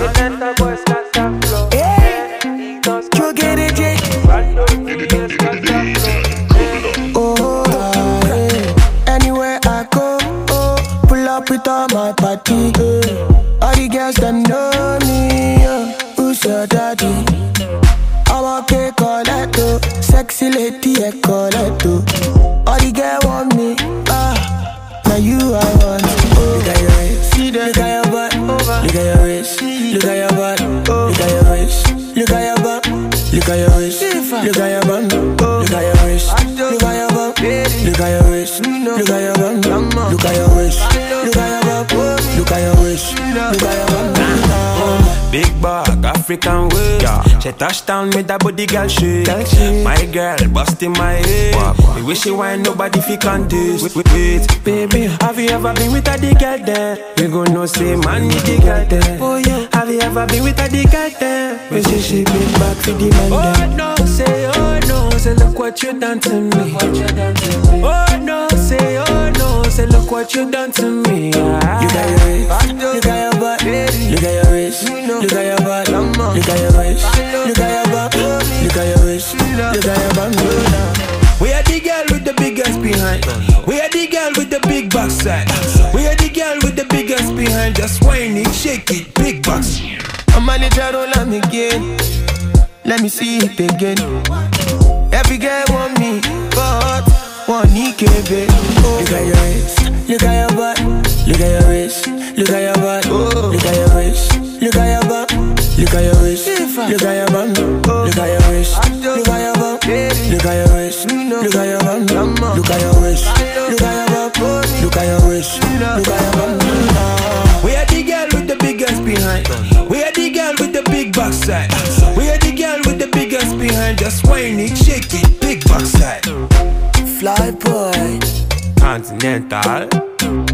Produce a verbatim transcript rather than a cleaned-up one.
Continental boys got that flow. Hey, you get it, Jake. Oh, yeah. Anywhere I go, oh, pull up with all my party. Uh. All the girls that know me, uh. Who's your daddy? I'm okay, Coletto. Sexy lady, I Coletto. All the girls want me, ah. Now you I want. Oh, look at your waist, look at your butt. Look at your waist, look at your butt. Look at your waist, look at your butt. Look at your waist, look at your bum. Look at your waist, look at your bum. Look at your waist, look at your bum. Look at your waist, look at your bum. Look at your waist, look at your bum. Big bag, African waist. Yeah. She touch down with that body girl shake. My girl busting my head. Me wish she wine nobody fi contest. Wait, wait, wait, baby, have you ever been with a the girl there? You gon' know say man need the girl there. Oh yeah. Have you ever been with a the girl there? We say she big back for the man there. Oh no, say oh no, say look what you done to me. Oh no, say oh no, say look what you done to me. Ah. Look at your waist, look at your butt. Look at your waist, look at your butt. Look at your waist, look at your butt. Look at your waist, look at your butt. We are the girl with the biggest behind. We are the girl with the big backside. We are the girl with the biggest behind. Just whine it, shake it, big box. I'm a little roll on again. Let me see it again. Every girl want me, but one E K B. Look at your waist, look at your butt. Look at your waist, look at your butt. Look at your waist, look at your butt. Look at your waist, look at your bum. Look at your waist, look at your bum. Look at your waist, look at your bum. Look at your waist, look at your bum. Look at your waist, look at your bum. We are the girl with the biggest behind. We are the girl with the big backside. We are the girl with the biggest behind. Just whine it, shake it, big backside. Fly boy, Continental.